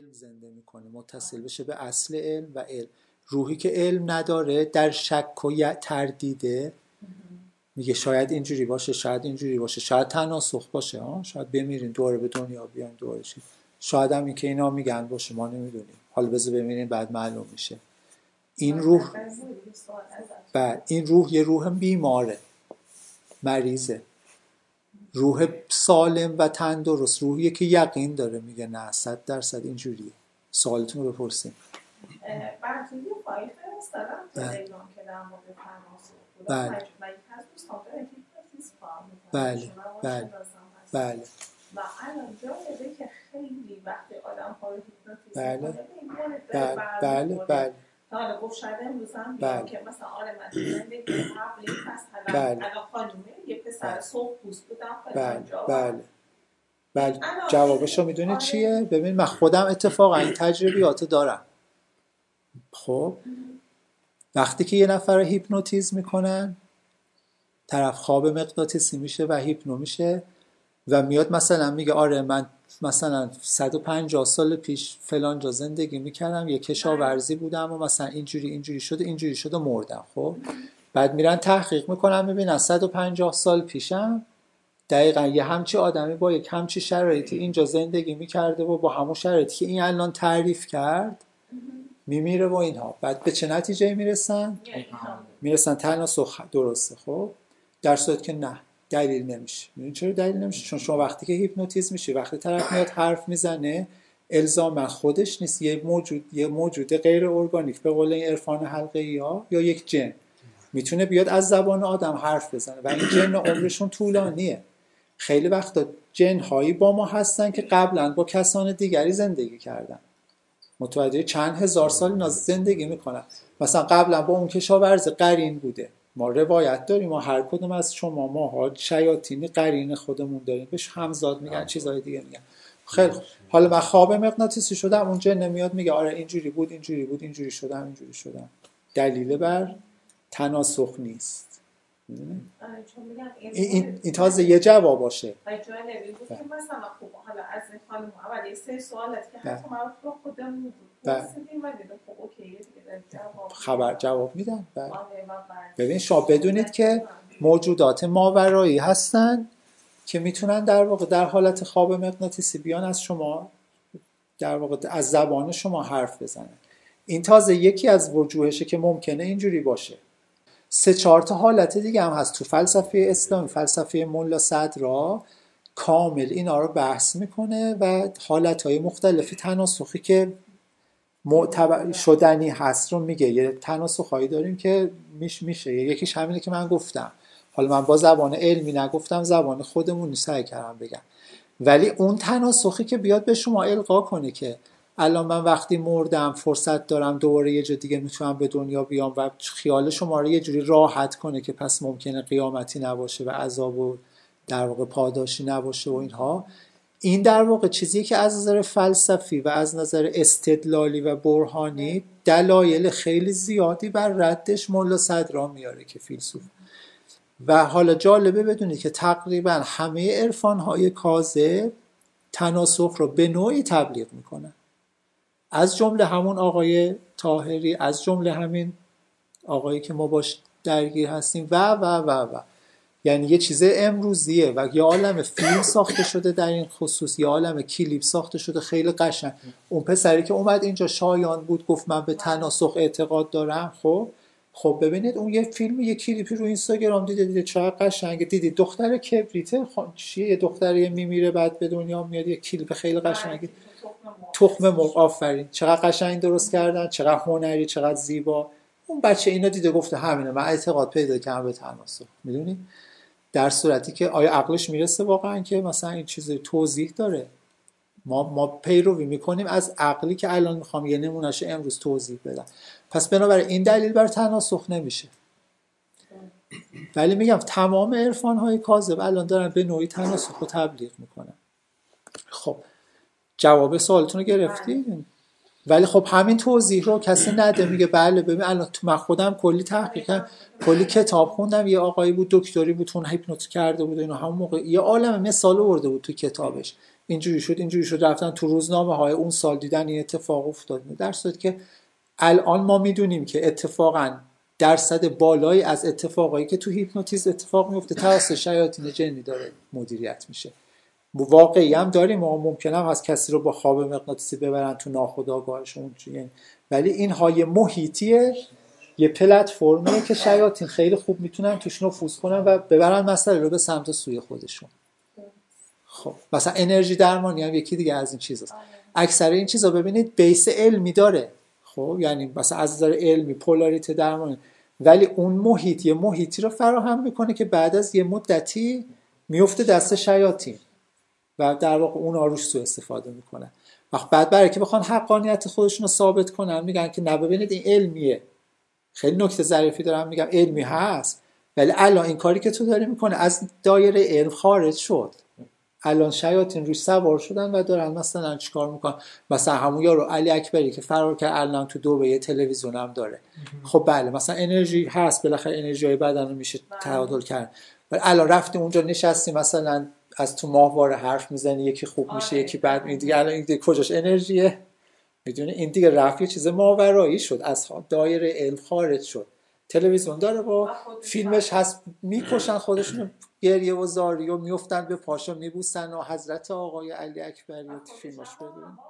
علم زنده میکنه، متصل بشه به اصل علم و علم. روحی که علم نداره در شک و تردیده، میگه شاید اینجوری باشه، شاید اینجوری باشه، شاید تناسخ باشه، شاید بمیرین دوباره به دنیا بیان دوباره چی، شاید هم این که اینا میگن باشه، ما نمیدونیم، حالا بذار ببینین بعد معلوم میشه. این روح این روح یه روح بیماره، مریضه. روح سالم و تندرست روحیه که یقین داره، میگه نه 100% اینجوریه. سوالتون رو بپرسیم. براتون یه فایل فرستادم تلگرام که در مورد تناسخ بود. بله. بله. بله. بله. و الان جالبه که خیلی وقتی آدم ها رو هیپنوتیزم بله. بله. حالا گفت شاید امروز هم بیان که مثلا آره من زندگی قبلی مثلا الان خانومه یه پسر سرخ پوست بودم بله. بله. جوابشو میدونی چیه؟ ببین من خودم اتفاقا این تجربیاتو دارم. خب وقتی که یه نفر رو هیپنوتیزم میکنن، طرف خواب مغناطیسی میشه و هیپنو میشه و میاد مثلا میگه آره من مثلا 150 سال پیش فلان جا زندگی میکردم، یه کشاورزی بودم و مثلا اینجوری شد و مردم. خب بعد میرن تحقیق میکنن، میبینن 150 سال پیشم دقیقاً یه همچی آدمی با یک همچی شرایطی اینجا زندگی میکرده و با همون شرایطی که این الان تعریف کرد میمیره و اینها. بعد به چه نتیجه میرسن؟ میرسن تناسخ درسته. خب در صورتی که نه، دلیل نمیشه. میدونی چرا دلیل نمیشه؟ چون شما وقتی که هیپنوتیزم میشی، وقتی طرف میاد حرف میزنه الزاما خودش نیست، یه موجود غیر ارگانیک به قول این عرفان حلقه‌ای ها یا یک جن میتونه بیاد از زبان آدم حرف بزنه و این جن عمرشون طولانیه. خیلی وقتا جن‌هایی با ما هستن که قبلا با کسان دیگری زندگی کردن، متوجه چند هزار سال اینا زندگی میکنن. مثلا قبلا با اون کشاورز قرین بوده. ما روایت داریم، ما هر کدوم از شما ماها شیاطینی قرین خودمون داریم، بهش همزاد میگن، چیزای دیگه میگن. خیلی حالا من خواب مغناطیسی شدم، اون جن نمیاد میگه آره اینجوری بود اینجوری شدم. دلیل بر تناسخ نیست. این تازه یه جواب باشه. جالبی بود که مثلا خوب حالا از این خانم اول یه سری سوالات که حتی من رو خودم بود پرسیدیم و دیدم خب اوکی دیگه جواب میدن. ببین شما بدونید که موجودات ماورایی هستن که میتونن در واقع در حالت خواب مغناطیسی بیان از شما، در واقع از زبان شما حرف بزنن. این تازه یکی از وجوهشه که ممکنه اینجوری باشه. 3-4 تا حالت دیگه هم هست تو فلسفه اسلامی. فلسفه ملا صدرا کامل اینا رو بحث میکنه و حالتهای مختلفی تناسخی که معتبر شدنی هست رو میگه. یه تناسخایی داریم که میشه. یکیش همینه که من گفتم، حالا من با زبان علمی نگفتم، زبان خودمون سعی کردم بگم. ولی اون تناسخی که بیاد به شما القا کنه که الان من وقتی مردم فرصت دارم دوباره یه جا دیگه میتونم به دنیا بیام و خیال شما رو یه جوری راحت کنه که پس ممکنه قیامتی نباشه و عذاب و در واقع پاداشی نباشه و اینها، این در واقع چیزی که از نظر فلسفی و از نظر استدلالی و برهانی دلایل خیلی زیادی بر ردش ملا صدرا میاره که فیلسوف. و حالا جالبه بدونید که تقریبا همه عرفان‌های کاذب تناسخ رو به نوعی تبلیغ میکنن، از جمله همون آقای طاهری، از جمله همین آقایی که ما باش درگیر هستیم و یعنی یه چیز امروزیه و یه عالم فیلم ساخته شده در این خصوص، یه عالم کلیپ ساخته شده خیلی قشنگ. اون پسری که اومد اینجا شایان بود گفت من به تناسخ اعتقاد دارم. خب ببینید اون یه فیلم یه کلیپی رو اینستاگرام دیدید چقدر قشنگه. دیدید دختر کبریته چیه، یه دختری میمیره بعد به دنیا میاد، یه کلیپ خیلی قشنگه. تخم مرغ. آفرین، چقدر قشنگ درست کردن، چقدر هنری، چقدر زیبا. اون بچه اینو دیده گفته همینه، من اعتقاد پیدا کردم به تناسخ. میدونی در صورتی که آیا عقلش میرسه واقعا که مثلا این چیز توضیح داره؟ ما پیروی میکنیم از عقلی که الان میخوام یه نمونهش امروز توضیح بدم. پس بنابراین این دلیل بر تناسخ نمیشه. ولی میگم تمام عرفان‌های کاذب الان دارن به نوعی تناسخ رو تبلیغ میکنن. خب جواب سوالتون رو گرفتید؟ ولی خب همین توضیح رو کسی نده. میگه بله ببین الان تو من خودم کلی تحقیق کردم، کلی کتاب خوندم، یه آقایی بود دکتری بود اون هیپنوتیزم کرده بود اینا، همون موقع یه عالمه مثال آورده بود تو کتابش. اینجوری شد رفتن تو روزنامه های اون سال دیدن این اتفاق افتاد. در صورتی که الان ما میدونیم که اتفاقا درصد بالایی از اتفاقایی که تو هیپنوتیزم اتفاق میفته توسط شیاطین جنی داره مدیریت میشه. واقعی هم داریم و ممکنه هم از کسی رو با خواب مغناطیسی ببرن تو ناخودآگاهشون، ولی این های محیطیه، یه پلتفرمیه که شیاطین خیلی خوب میتونن توش نفوذ کنن و ببرن مسئله رو به سمت سوی خودشون. خب مثلا انرژی درمانی هم یکی دیگه از این چیزاست. اکثر این چیزا ببینید بیس علمی داره، خب یعنی مثلا از نظر علمی پولاریته درمانی، ولی اون محیط یه محیطی رو فراهم میکنه که بعد از یه مدتی میفته دست شیاطین و در واقع اون روش سوء استفاده میکنن. وقت بعد برای که بخوان حقانیت خودشون رو ثابت کنن میگن که نه ببینید این علمیه. خیلی نکته ظریفی دارم میگم، علمی هست ولی الان این کاری که تو داری میکنه از دایره علم خارج شد. الان شیاطین روش سوار شدن و دارن مثلا چیکار میکنن، مثلا همون یارو علی اکبری که فرار کرد الان تو دبی تلویزیون هم داره. خب بله مثلا انرژی هست، بالاخره انرژی بدن رو میشه تعادل کرد، ولی الان رفتیم اونجا نشستیم مثلا از تو ماهواره حرف میزنی، یکی خوب میشه یکی بد میشه دیگه، الان این دیگه کجاش انرژیه؟ میدونی این دیگه رفت یه چیز ماورایی شد، از دایره علم خارج شد. تلویزیون داره با فیلمش هست، میکشن خودشون، گریه و زاری و میفتن به پاشو میبوسن و حضرت آقای علی اکبری و فیلمش ببینن.